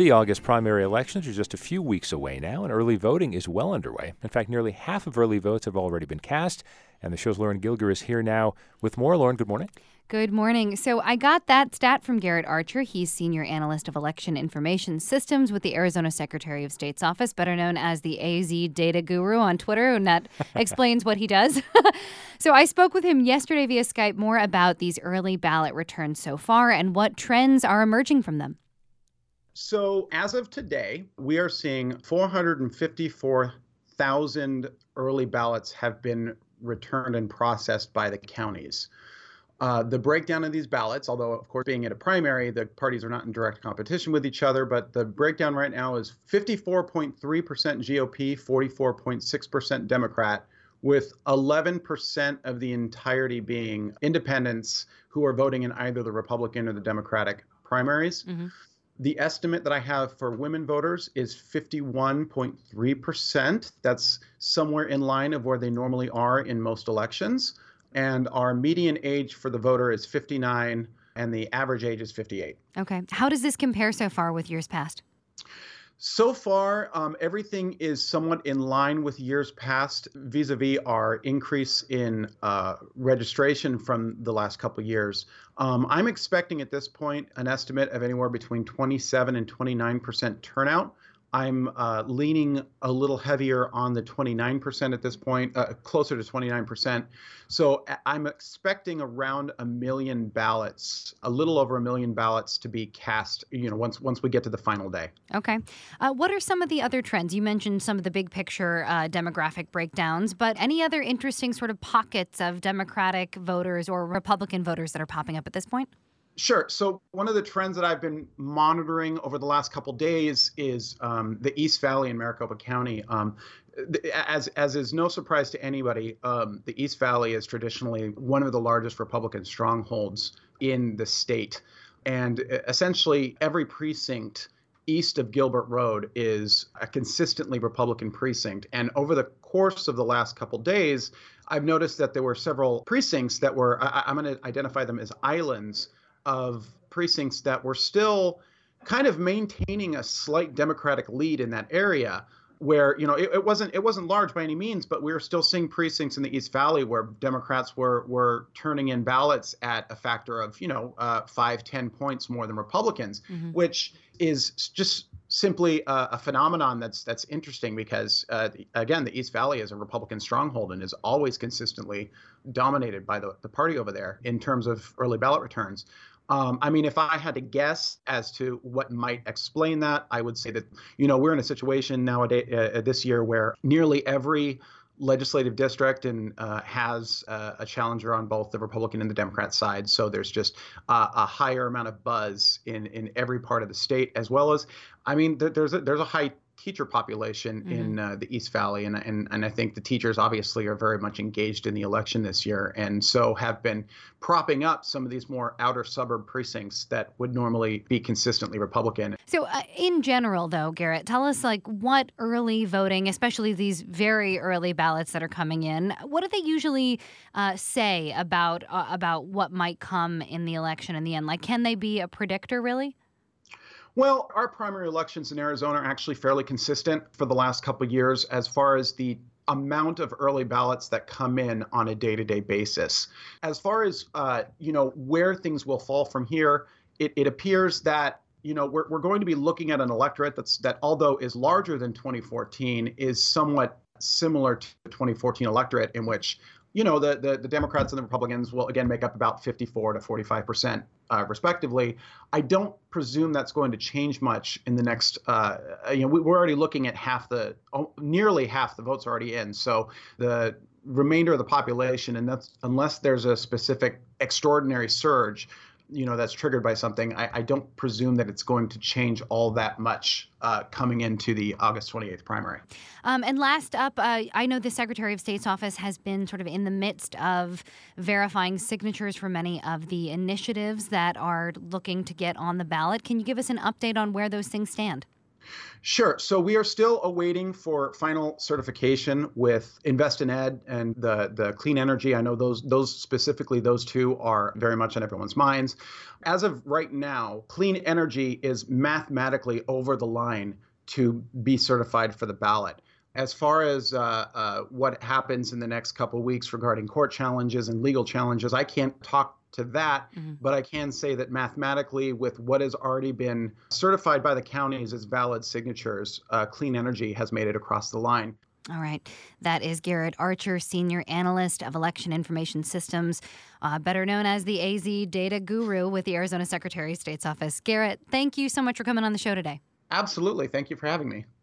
The August primary elections are just a few weeks away now, and early voting is well underway. In fact, nearly half of early votes have already been cast, and the show's Lauren Gilger is here now with more. Lauren, good morning. Good morning. So I got that stat from Garrett Archer. He's Senior Analyst of Election Information Systems with the Arizona Secretary of State's office, better known as the AZ Data Guru on Twitter, and that explains what he does. So I spoke with him yesterday via Skype more about these early ballot returns so far and what trends are emerging from them. So as of today, we are seeing 454,000 early ballots have been returned and processed by the counties. The breakdown of these ballots, although, of course, being at a primary, the parties are not in direct competition with each other, but the breakdown right now is 54.3% GOP, 44.6% Democrat, with 11% of the entirety being independents who are voting in either the Republican or the Democratic primaries. Mm-hmm. The estimate that I have for women voters is 51.3%. That's somewhere in line of where they normally are in most elections. And our median age for the voter is 59, and the average age is 58. Okay. How does this compare so far with years past? So far, everything is somewhat in line with years past vis-a-vis our increase in registration from the last couple of years. I'm expecting at this point an estimate of anywhere between 27 and 29% turnout. I'm leaning a little heavier on the 29% at this point, closer to 29%. So I'm expecting around 1 million ballots, a little over 1 million ballots to be cast, once we get to the final day. Okay. What are some of the other trends? You mentioned some of the big picture demographic breakdowns, but any other interesting sort of pockets of Democratic voters or Republican voters that are popping up at this point? Sure. So one of the trends that I've been monitoring over the last couple of days is the East Valley in Maricopa County. As is no surprise to anybody, the East Valley is traditionally one of the largest Republican strongholds in the state. And essentially every precinct east of Gilbert Road is a consistently Republican precinct. And over the course of the last couple of days, I've noticed that there were several precincts that were, I'm going to identify them as islands of precincts that were still kind of maintaining a slight Democratic lead in that area where, it wasn't large by any means, but we were still seeing precincts in the East Valley where Democrats were turning in ballots at a factor of, 5-10 points more than Republicans, mm-hmm. which is just simply a phenomenon that's interesting because, again, the East Valley is a Republican stronghold and is always consistently dominated by the party over there in terms of early ballot returns. If I had to guess as to what might explain that, I would say that, we're in a situation nowadays this year where nearly every legislative district has a challenger on both the Republican and the Democrat side. So there's just a higher amount of buzz in every part of the state, as well as, there's a high teacher population mm-hmm. in the East Valley. And I think the teachers obviously are very much engaged in the election this year and so have been propping up some of these more outer suburb precincts that would normally be consistently Republican. So in general, though, Garrett, tell us what early voting, especially these very early ballots that are coming in, what do they usually say about what might come in the election in the end? Can they be a predictor, really? Well, our primary elections in Arizona are actually fairly consistent for the last couple of years as far as the amount of early ballots that come in on a day-to-day basis. As far as, where things will fall from here, it appears that, we're going to be looking at an electorate that although is larger than 2014, is somewhat similar to the 2014 electorate in which the Democrats and the Republicans will again make up about 54 to 45%, respectively. I don't presume that's going to change much in the next. We're already looking at nearly half the votes already in. So the remainder of the population, and that's unless there's a specific extraordinary surge, that's triggered by something, I don't presume that it's going to change all that much coming into the August 28th primary. And last up, I know the Secretary of State's office has been sort of in the midst of verifying signatures for many of the initiatives that are looking to get on the ballot. Can you give us an update on where those things stand? Sure. So we are still awaiting for final certification with InvestInEd and the clean energy. I know those specifically, those two are very much on everyone's minds. As of right now, clean energy is mathematically over the line to be certified for the ballot. As far as what happens in the next couple of weeks regarding court challenges and legal challenges, I can't talk to that, but I can say that mathematically, with what has already been certified by the counties as valid signatures, clean energy has made it across the line. All right. That is Garrett Archer, Senior Analyst of Election Information Systems, better known as the AZ Data Guru with the Arizona Secretary of State's office. Garrett, thank you so much for coming on the show today. Absolutely. Thank you for having me.